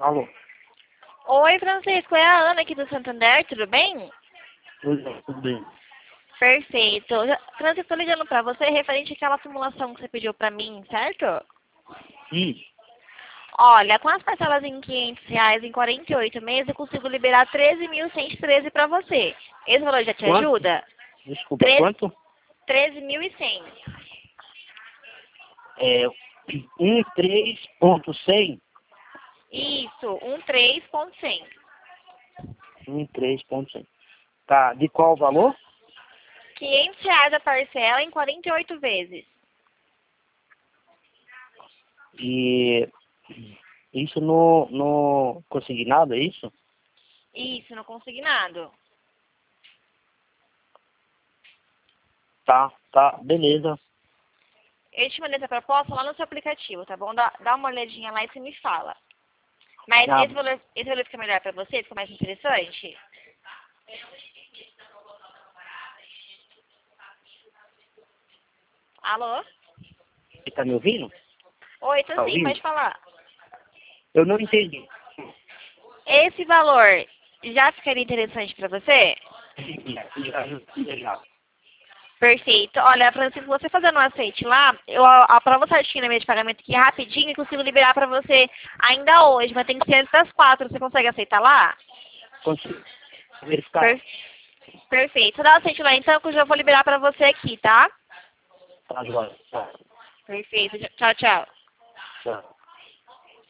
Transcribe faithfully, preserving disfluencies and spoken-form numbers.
Alô? Oi, Francisco, é a Ana aqui do Santander, tudo bem? Tudo, tudo bem. Perfeito. Francisco, estou ligando para você referente àquela simulação que você pediu para mim, certo? Hum, Olha, com as parcelas em quinhentos reais em quarenta e oito meses, eu consigo liberar treze mil cento e treze para você. Esse valor já te quanto? ajuda? Desculpa, Tre- quanto? treze mil e cem. É, um três ponto cem? Isso, um três ponto cem. um três ponto cem. Tá, de qual valor? quinhentos reais a parcela em quarenta e oito vezes. E isso no, no consignado, é isso? Isso, no consignado. Tá, tá, beleza. Eu te mandei essa proposta lá no seu aplicativo, tá bom? Dá, dá uma olhadinha lá e você me fala. Mas Ah, esse valor, esse valor fica melhor pra você? Fica mais interessante? Alô? você tá me ouvindo? Oi, tô Tá sim, ouvindo? pode falar. Eu não entendi. Esse valor já ficaria interessante pra você? Já, já, já. Perfeito. Olha, Francisco, você fazendo um aceite lá, eu aprovo certinho na minha de pagamento aqui rapidinho e consigo liberar pra você ainda hoje, mas tem que ser antes das quatro. Você consegue aceitar lá? Consigo verificar? Per- Perfeito. Dá o aceite lá então que eu já vou liberar pra você aqui, tá? Tá, agora. Tá, Perfeito. Tchau, tchau. tá.